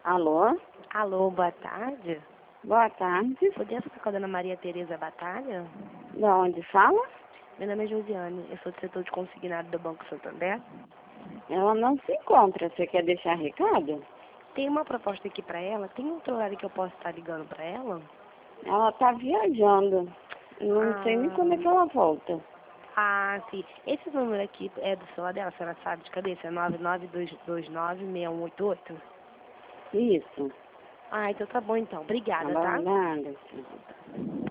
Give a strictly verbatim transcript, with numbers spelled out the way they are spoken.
Alô? Alô, boa tarde. Boa tarde. Podia falar com a dona Maria Tereza Batalha? De onde fala? Meu nome é Josiane, eu sou do setor de consignado do Banco Santander. Ela não se encontra. Você quer deixar recado? Tem uma proposta aqui pra ela, tem outro horário que eu posso estar ligando pra ela? Ela tá viajando. Não Ah, sei nem quando é que ela volta. ah, sim. Esse número aqui é do celular dela, a senhora sabe de cabeça? É nove nove dois dois nove seis um oito oito? Isso. Ah, então tá bom então. Obrigada, tá? Aguardando.